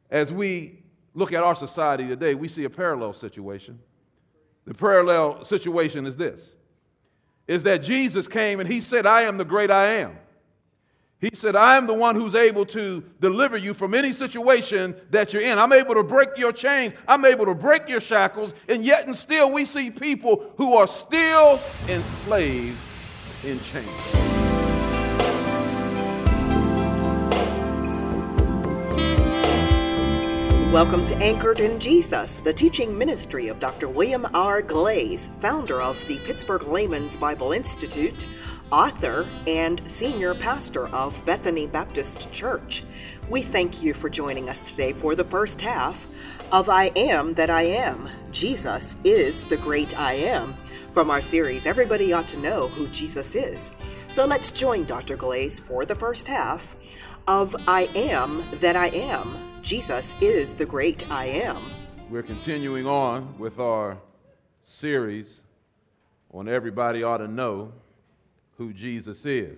As we look at our society today, we see a parallel situation. The parallel situation is this, is that Jesus came and he said, I am the great I am. He said, I am the one who's able to deliver you from any situation that you're in. I'm able to break your chains. I'm able to break your shackles. And yet and still we see people who are still enslaved in chains. Welcome to Anchored in Jesus, the teaching ministry of Dr. William R. Glaze, founder of the Pittsburgh Layman's Bible Institute, author, and senior pastor of Bethany Baptist Church. We thank you for joining us today for the first half of I Am That I Am. Jesus is the Great I Am, from our series, Everybody Ought to Know Who Jesus Is. So let's join Dr. Glaze for the first half of I Am That I Am. Jesus is the Great I Am. We're continuing on with our series on Everybody Ought to Know Who Jesus Is.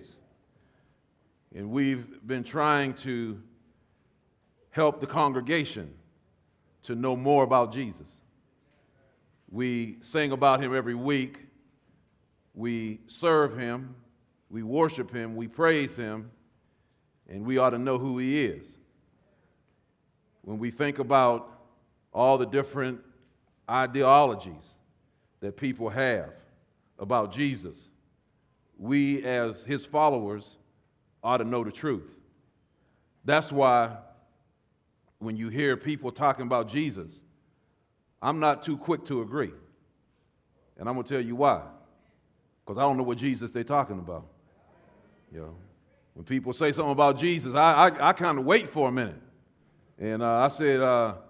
And we've been trying to help the congregation to know more about Jesus. We sing about him every week. We serve him. We worship him. We praise him. And we ought to know who he is. When we think about all the different ideologies that people have about Jesus, we as his followers ought to know the truth. That's why when you hear people talking about Jesus, I'm not too quick to agree. And I'm going to tell you why. Because I don't know what Jesus they're talking about. You know, when people say something about Jesus, I kind of wait for a minute. And I said,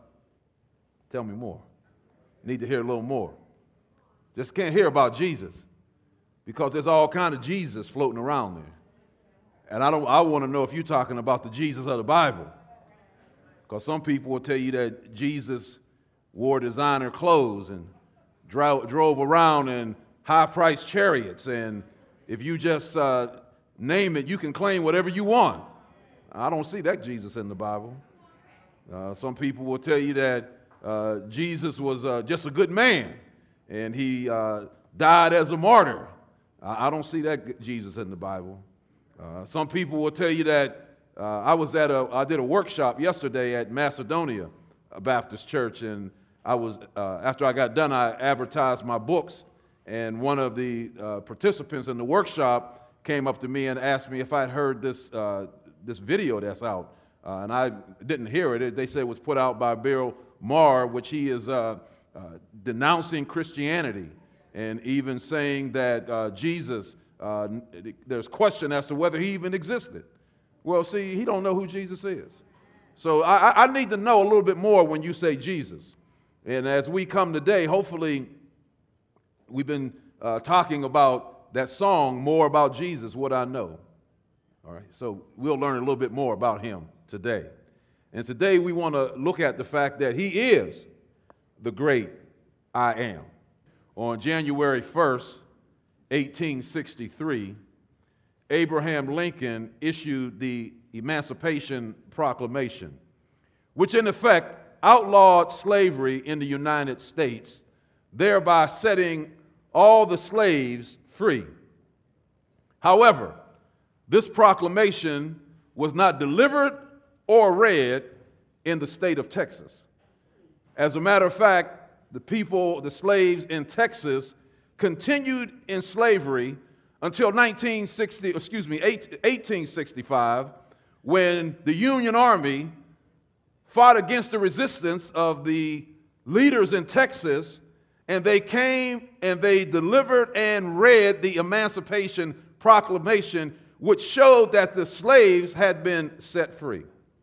tell me more. Need to hear a little more. Just can't hear about Jesus because there's all kind of Jesus floating around there. And I want to know if you're talking about the Jesus of the Bible. Because some people will tell you that Jesus wore designer clothes and drove around in high-priced chariots. And if you just name it, you can claim whatever you want. I don't see that Jesus in the Bible. Some people will tell you that Jesus was just a good man and he died as a martyr. I don't see that Jesus in the Bible. Some people will tell you that I did a workshop yesterday at Macedonia Baptist Church, and after I got done, I advertised my books, and one of the participants in the workshop came up to me and asked me if I'd heard this video that's out. And I didn't hear it. They said it was put out by Bill Maher, which he is denouncing Christianity and even saying that Jesus, there's question as to whether he even existed. Well, see, he don't know who Jesus is. So I need to know a little bit more when you say Jesus. And as we come today, hopefully we've been talking about that song, More About Jesus, What I Know. All right, so we'll learn a little bit more about him today. And today we want to look at the fact that he is the great I am. On January 1st, 1863, Abraham Lincoln issued the Emancipation Proclamation, which in effect outlawed slavery in the United States, thereby setting all the slaves free. However, this proclamation was not delivered or read in the state of Texas. As a matter of fact, the slaves in Texas continued in slavery until 1865, when the Union Army fought against the resistance of the leaders in Texas, and they came and they delivered and read the Emancipation Proclamation, which showed that the slaves had been set free.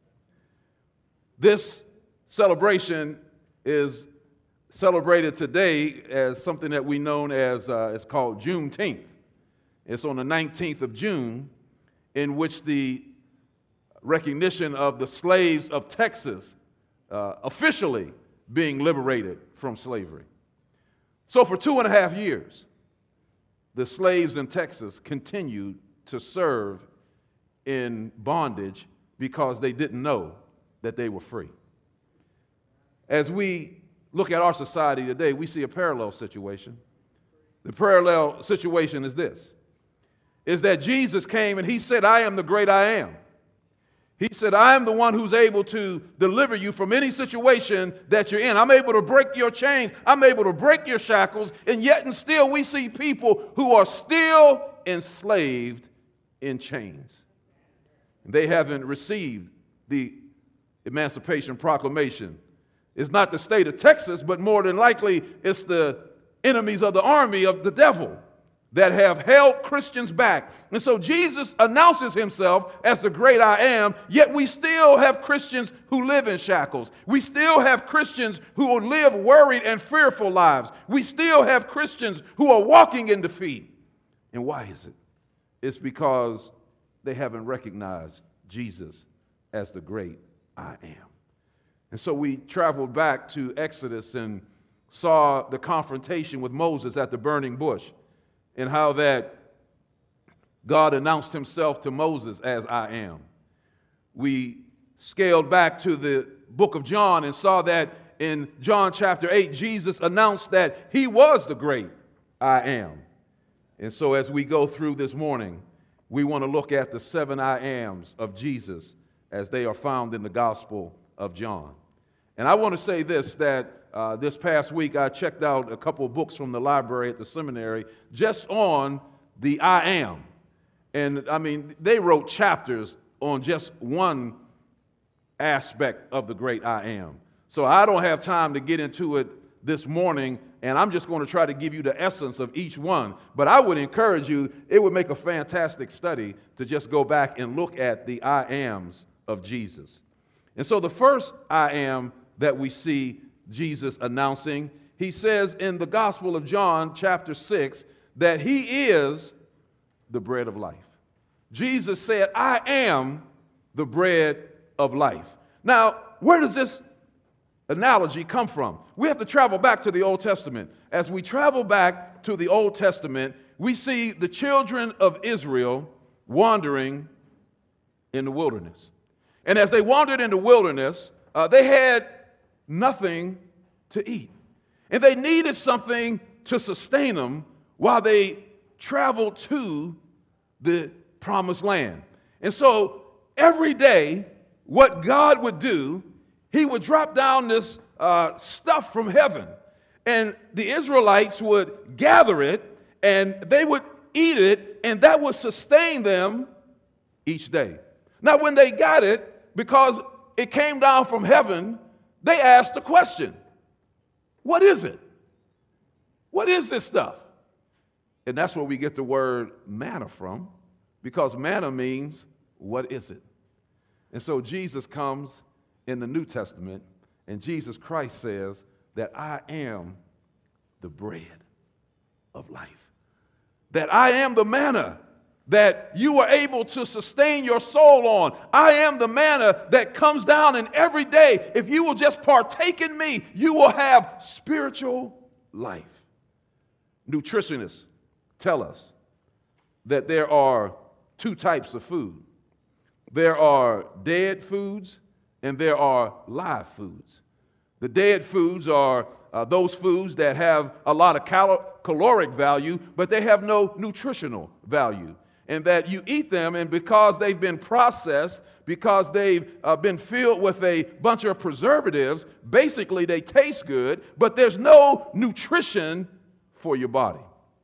This celebration is celebrated today as something that we know as, it's called Juneteenth. It's on the 19th of June, in which the recognition of the slaves of Texas officially being liberated from slavery. So for 2.5 years, the slaves in Texas continued to serve in bondage because they didn't know that they were free. As we look at our society today, we see a parallel situation. The parallel situation is this, is that Jesus came and he said, I am the great I am. He said, I am the one who's able to deliver you from any situation that you're in. I'm able to break your chains. I'm able to break your shackles. And yet and still we see people who are still enslaved in chains. They haven't received the Emancipation Proclamation. It's not the state of Texas, but more than likely it's the enemies of the army of the devil that have held Christians back. And so Jesus announces himself as the great I am, yet we still have Christians who live in shackles. We still have Christians who live worried and fearful lives. We still have Christians who are walking in defeat. And why is it? It's because they haven't recognized Jesus as the great I am. And so we traveled back to Exodus and saw the confrontation with Moses at the burning bush, and how that God announced himself to Moses as I am. We scaled back to the book of John and saw that in John chapter 8, Jesus announced that he was the great I am. And so as we go through this morning, we want to look at the 7 I ams of Jesus as they are found in the Gospel of John. And I want to say this, that this past week I checked out a couple of books from the library at the seminary just on the I am. And I mean, they wrote chapters on just one aspect of the great I am. So I don't have time to get into it this morning, and I'm just going to try to give you the essence of each one. But I would encourage you, it would make a fantastic study to just go back and look at the I ams of Jesus. And so the first I am that we see Jesus announcing, he says in the Gospel of John chapter 6 that he is the bread of life. Jesus said, I am the bread of life. Now, where does this analogy come from? We have to travel back to the Old Testament. As we travel back to the Old Testament, we see the children of Israel wandering in the wilderness. And as they wandered in the wilderness, they had nothing to eat. And they needed something to sustain them while they traveled to the promised land. And so every day, what God would do, he would drop down this stuff from heaven. And the Israelites would gather it, and they would eat it, and that would sustain them each day. Now, when they got it, because it came down from heaven, they asked the question, what is it? What is this stuff? And that's where we get the word manna from, because manna means, what is it? And so Jesus comes in the New Testament, and Jesus Christ says that I am the bread of life. That I am the manna that you are able to sustain your soul on. I am the manna that comes down, and every day, if you will just partake in me, you will have spiritual life. Nutritionists tell us that there are two types of food. There are dead foods and there are live foods. The dead foods are those foods that have a lot of caloric value, but they have no nutritional value. And that you eat them, and because they've been processed, because they've been filled with a bunch of preservatives, basically they taste good, but there's no nutrition for your body.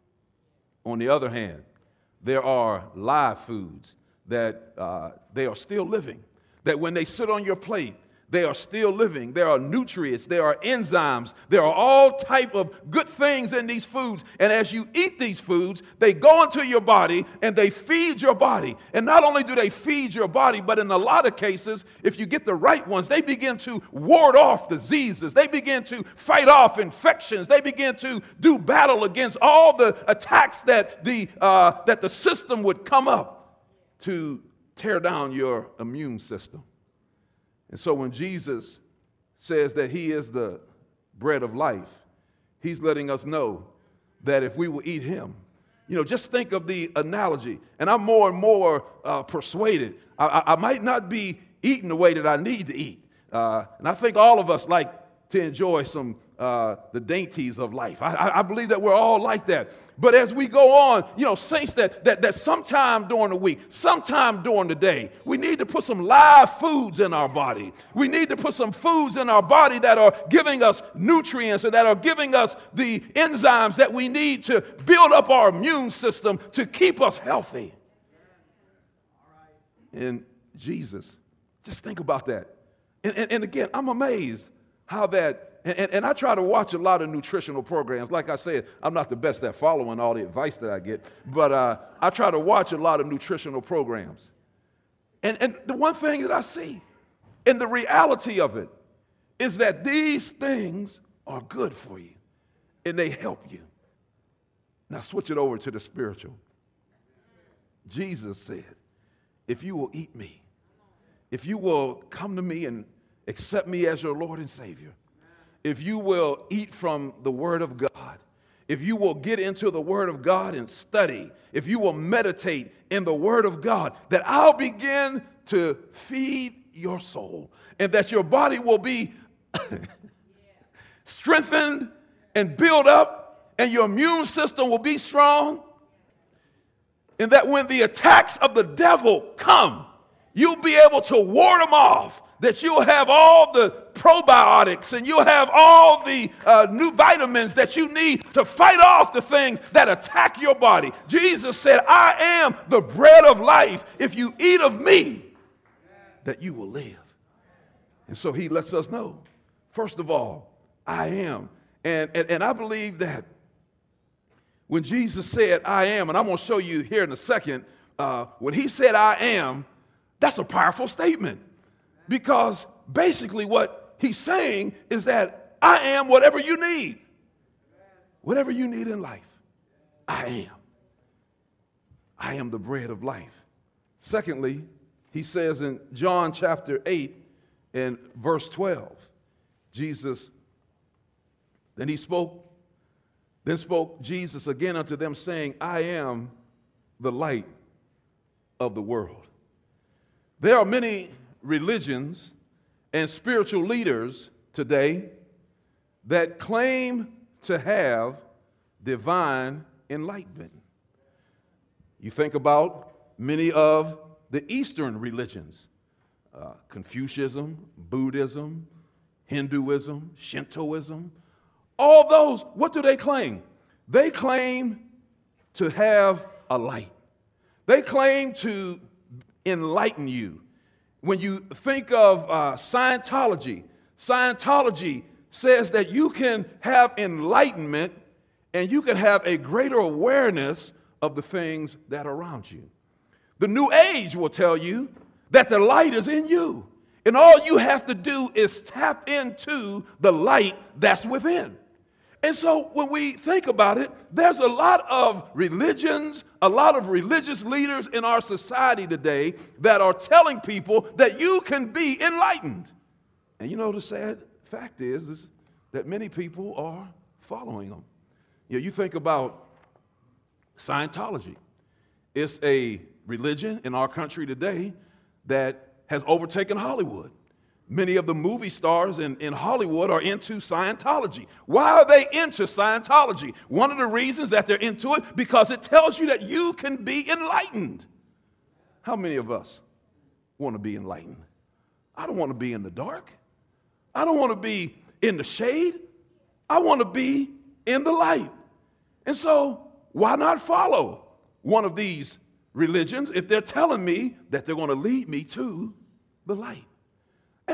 On the other hand, there are live foods that they are still living, that when they sit on your plate, they are still living. There are nutrients, there are enzymes, there are all type of good things in these foods. And as you eat these foods, they go into your body and they feed your body. And not only do they feed your body, but in a lot of cases, if you get the right ones, they begin to ward off diseases. They begin to fight off infections. They begin to do battle against all the attacks that the system would come up to tear down your immune system. And so when Jesus says that he is the bread of life, he's letting us know that if we will eat him, just think of the analogy. And I'm more and more persuaded. I might not be eating the way that I need to eat. And I think all of us like to enjoy some the dainties of life. I believe that we're all like that. But as we go on, saints, that sometime during the week, sometime during the day, we need to put some live foods in our body. We need to put some foods in our body that are giving us nutrients and that are giving us the enzymes that we need to build up our immune system to keep us healthy. And Jesus, just think about that. And again, I'm amazed how that, and I try to watch a lot of nutritional programs. Like I said, I'm not the best at following all the advice that I get, but I try to watch a lot of nutritional programs. And the one thing that I see, and the reality of it, is that these things are good for you, and they help you. Now switch it over to the spiritual. Jesus said, if you will eat me, if you will come to me and accept me as your Lord and Savior, if you will eat from the Word of God, if you will get into the Word of God and study, if you will meditate in the Word of God, that I'll begin to feed your soul and that your body will be strengthened and built up and your immune system will be strong, and that when the attacks of the devil come, you'll be able to ward them off, that you'll have all the probiotics and you'll have all the new vitamins that you need to fight off the things that attack your body. Jesus said, I am the bread of life. If you eat of me, that you will live. And so he lets us know, first of all, I am. And I believe that when Jesus said, I am, and I'm going to show you here in a second, when he said, I am, that's a powerful statement. Because basically what he's saying is that I am whatever you need. Whatever you need in life, I am. I am the bread of life. Secondly, he says in John chapter 8 and verse 12, then spoke Jesus again unto them, saying, I am the light of the world. There are many religions and spiritual leaders today that claim to have divine enlightenment. You think about many of the Eastern religions, Confucianism, Buddhism, Hinduism, Shintoism, all those, what do they claim? They claim to have a light. They claim to enlighten you. When you think of Scientology, Scientology says that you can have enlightenment and you can have a greater awareness of the things that are around you. The New Age will tell you that the light is in you, and all you have to do is tap into the light that's within. And so when we think about it, there's a lot of religions, a lot of religious leaders in our society today that are telling people that you can be enlightened. And the sad fact is that many people are following them. You think about Scientology. It's a religion in our country today that has overtaken Hollywood. Many of the movie stars in Hollywood are into Scientology. Why are they into Scientology? One of the reasons that they're into it, because it tells you that you can be enlightened. How many of us want to be enlightened? I don't want to be in the dark. I don't want to be in the shade. I want to be in the light. And so why not follow one of these religions if they're telling me that they're going to lead me to the light? And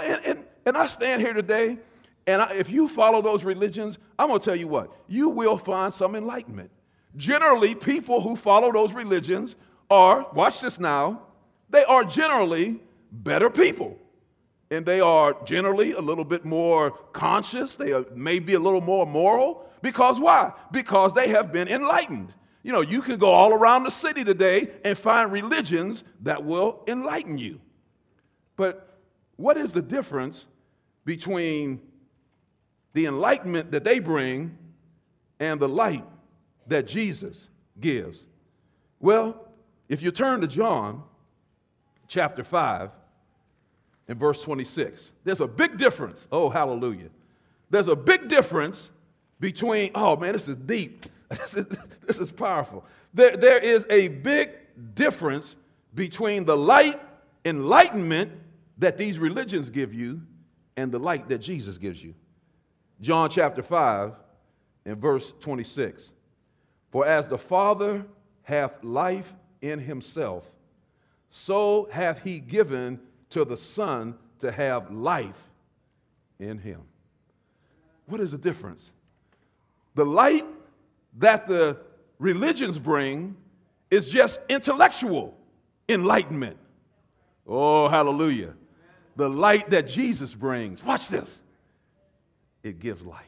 I stand here today, and if you follow those religions, I'm going to tell you what, you will find some enlightenment. Generally, people who follow those religions are, watch this now, they are generally better people. And they are generally a little bit more conscious. They are maybe a little more moral. Because why? Because they have been enlightened. You can go all around the city today and find religions that will enlighten you. But what is the difference between the enlightenment that they bring and the light that Jesus gives? Well, if you turn to John chapter 5, in verse 26. There's a big difference. Oh, hallelujah. There's a big difference between, oh man, this is deep. This is powerful. There is a big difference between the light enlightenment that these religions give you and the light that Jesus gives you. John chapter 5 and verse 26. For as the Father hath life in himself, so hath he given to the Son to have life in him. What is the difference? The light that the religions bring is just intellectual enlightenment. Oh, hallelujah. The light that Jesus brings, watch this, it gives life.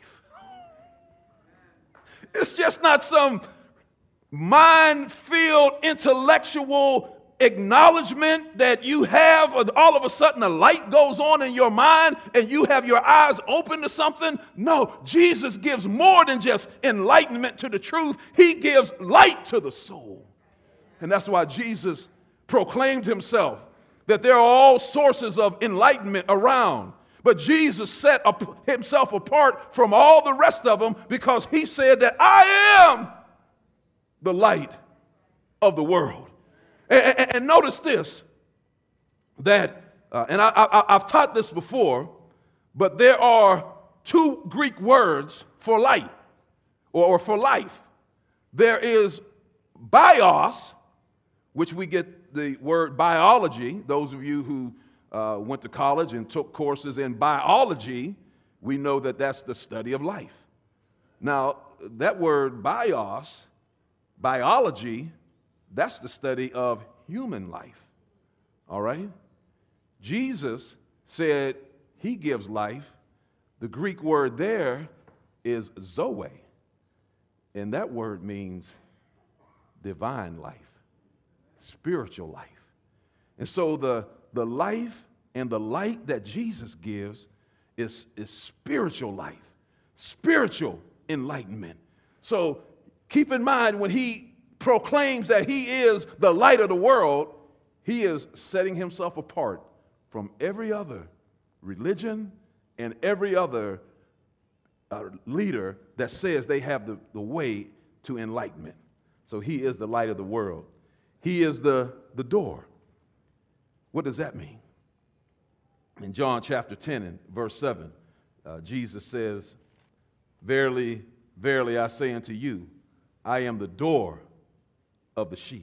It's just not some mind-filled intellectual acknowledgement that you have, or all of a sudden a light goes on in your mind and you have your eyes open to something. No, Jesus gives more than just enlightenment to the truth. He gives light to the soul. And that's why Jesus proclaimed himself that there are all sources of enlightenment around. But Jesus set himself apart from all the rest of them because he said that I am the light of the world. And notice this, that, and I've taught this before, but there are two Greek words for light or for life. There is bios, which we get the word biology. Those of you who went to college and took courses in biology, we know that that's the study of life. Now, that word bios, biology, that's the study of human life, all right? Jesus said he gives life. The Greek word there is zoe, and that word means divine life, spiritual life. And so the life and the light that Jesus gives is spiritual life, spiritual enlightenment. So keep in mind when he proclaims that he is the light of the world, he is setting himself apart from every other religion and every other leader that says they have the way to enlightenment. So he is the light of the world. He is the door. What does that mean? In John chapter 10 and verse 7, Jesus says, verily, verily, I say unto you, I am the door of the sheep.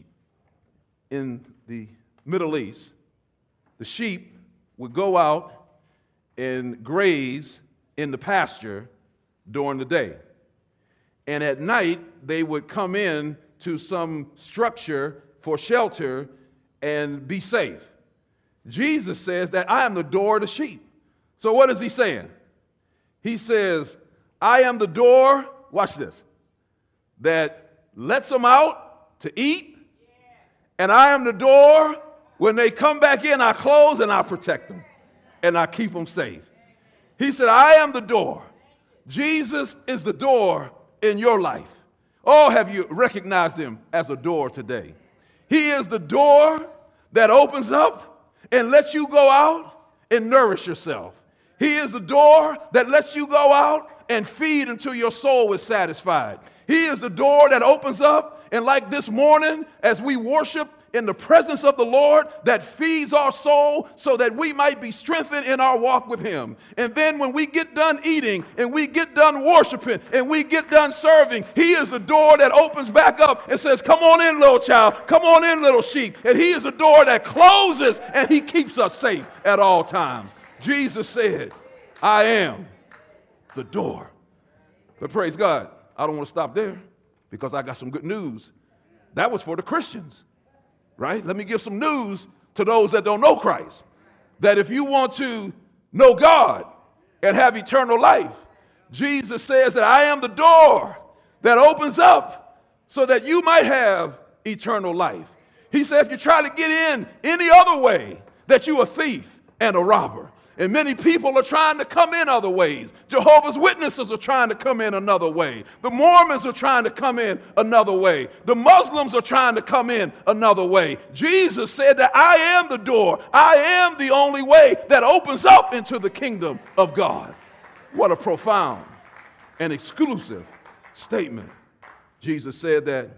In the Middle East, the sheep would go out and graze in the pasture during the day. And at night, they would come in to some structure for shelter and be safe. Jesus says that I am the door of the sheep. So what is he saying? He says, I am the door, watch this, that lets them out to eat, and I am the door. When they come back in, I close and I protect them, and I keep them safe. He said, I am the door. Jesus is the door in your life. Oh, have you recognized him as a door today? He is the door that opens up and lets you go out and nourish yourself. He is the door that lets you go out and feed until your soul is satisfied. He is the door that opens up, and like this morning, as we worship in the presence of the Lord, that feeds our soul so that we might be strengthened in our walk with him. And then when we get done eating and we get done worshiping and we get done serving, he is the door that opens back up and says, come on in, little child, come on in, little sheep. And he is the door that closes, and he keeps us safe at all times. Jesus said, I am the door. But praise God, I don't want to stop there, because I got some good news. That was for the Christians, right? Let me give some news to those that don't know Christ. That if you want to know God and have eternal life, Jesus says that I am the door that opens up so that you might have eternal life. He said if you try to get in any other way, that you a thief and a robber. And many people are trying to come in other ways. Jehovah's Witnesses are trying to come in another way. The Mormons are trying to come in another way. The Muslims are trying to come in another way. Jesus said that I am the door. I am the only way that opens up into the kingdom of God. What a profound and exclusive statement. Jesus said that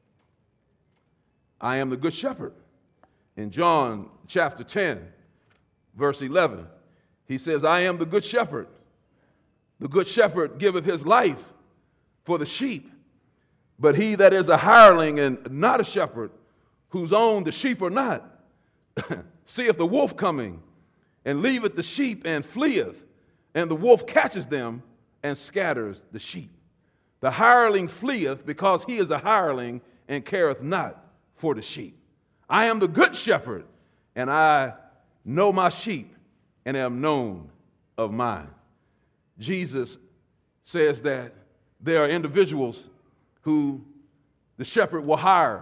I am the good shepherd. In John chapter 10, verse 11, he says, I am the good shepherd. The good shepherd giveth his life for the sheep. But he that is a hireling and not a shepherd, whose own the sheep are not, seeth the wolf coming, and leaveth the sheep and fleeth, and the wolf catches them and scatters the sheep. The hireling fleeth because he is a hireling and careth not for the sheep. I am the good shepherd, and I know my sheep and am known of mine. Jesus says that there are individuals who the shepherd will hire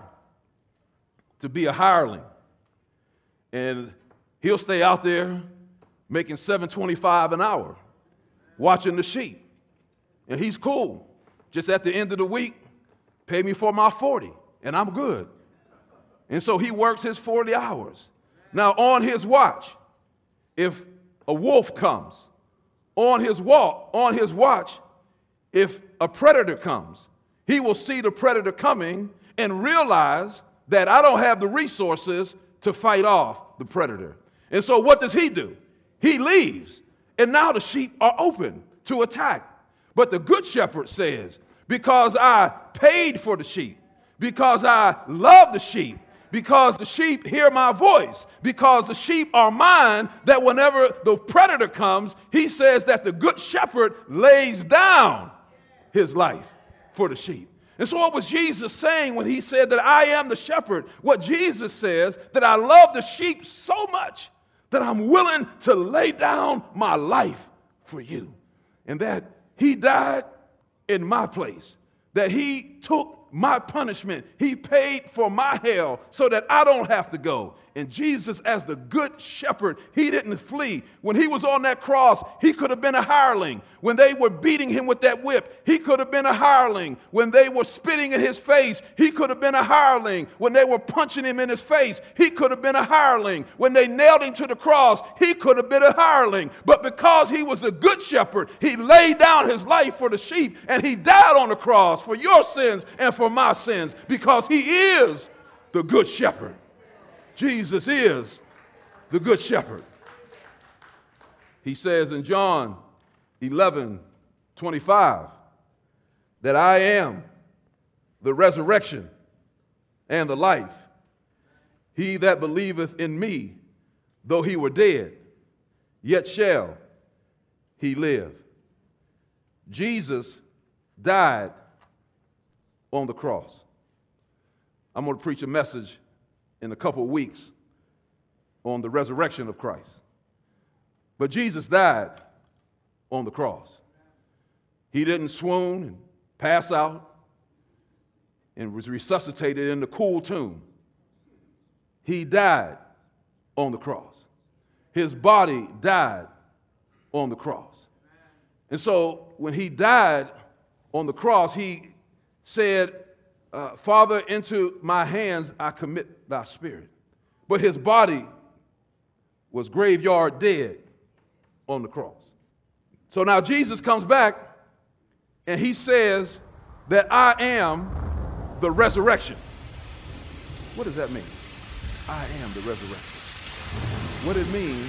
to be a hireling. And he'll stay out there making $7.25 an hour watching the sheep. And he's cool. Just at the end of the week, pay me for my 40, and I'm good. And so he works his 40 hours. Now, on his watch, if a wolf comes, on his watch, if a predator comes, he will see the predator coming and realize that I don't have the resources to fight off the predator. And so what does he do? He leaves, and now the sheep are open to attack. But the good shepherd says, because I paid for the sheep, because I love the sheep, because the sheep hear my voice, because the sheep are mine, that whenever the predator comes, he says that the good shepherd lays down his life for the sheep. And so what was Jesus saying when he said that I am the shepherd? What Jesus says, that I love the sheep so much that I'm willing to lay down my life for you. And that he died in my place, that he took my punishment. He paid for my hell so that I don't have to go. And Jesus, as the good shepherd, he didn't flee. When he was on that cross, he could have been a hireling. When they were beating him with that whip, he could have been a hireling. When they were spitting in his face, he could have been a hireling. When they were punching him in his face, he could have been a hireling. When they nailed him to the cross, he could have been a hireling. But because he was the good shepherd, he laid down his life for the sheep, and he died on the cross for your sins and for my sins, because he is the good shepherd. Jesus is the good shepherd. He says in John 11:25 that I am the resurrection and the life. He that believeth in me, though he were dead, yet shall he live. Jesus died on the cross. I'm going to preach a message in a couple of weeks on the resurrection of Christ. But Jesus died on the cross. He didn't swoon and pass out and was resuscitated in the cool tomb. He died on the cross. His body died on the cross. And so when he died on the cross, he said, Father, into my hands I commit thy spirit. But his body was graveyard dead on the cross. So now Jesus comes back and he says that I am the resurrection. What does that mean? I am the resurrection. What it means,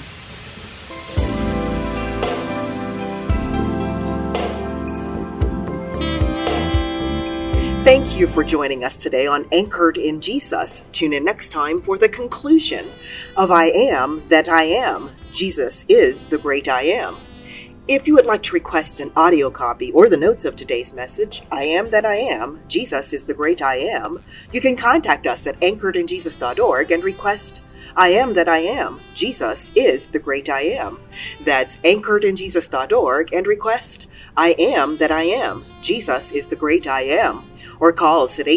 thank you for joining us today on Anchored in Jesus. Tune in next time for the conclusion of I Am That I Am. Jesus is the great I Am. If you would like to request an audio copy or the notes of today's message, I Am That I Am, Jesus is the great I Am, you can contact us at anchoredinjesus.org and request I Am That I Am, Jesus is the great I Am. That's anchoredinjesus.org and request I Am That I Am, Jesus is the great I am, or call us at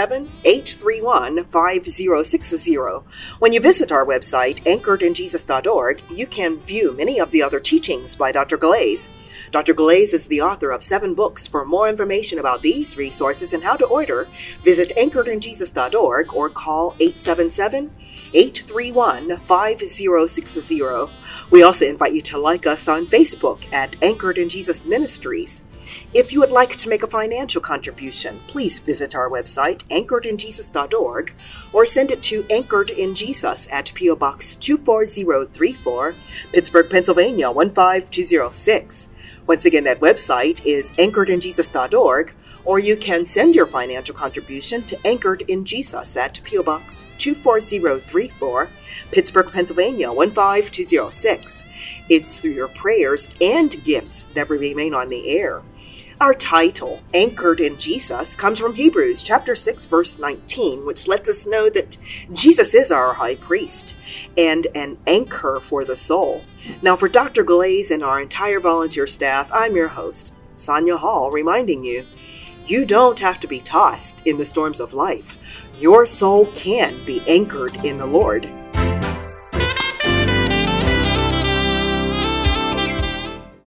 877-831-5060. When you visit our website, anchoredinjesus.org, you can view many of the other teachings by Dr. Glaze. Dr. Glaze is the author of 7 books. For more information about these resources and how to order, visit anchoredinjesus.org or call 877-831-5060. We also invite you to like us on Facebook at Anchored in Jesus Ministries. If you would like to make a financial contribution, please visit our website, anchoredinjesus.org, or send it to Anchored in Jesus at P.O. Box 24034, Pittsburgh, Pennsylvania 15206. Once again, that website is anchoredinjesus.org, or you can send your financial contribution to Anchored in Jesus at P.O. Box 24034, Pittsburgh, Pennsylvania 15206. It's through your prayers and gifts that we remain on the air. Our title, Anchored in Jesus, comes from Hebrews chapter 6, verse 19, which lets us know that Jesus is our high priest and an anchor for the soul. Now, for Dr. Glaze and our entire volunteer staff, I'm your host, Sonia Hall, reminding you, you don't have to be tossed in the storms of life. Your soul can be anchored in the Lord.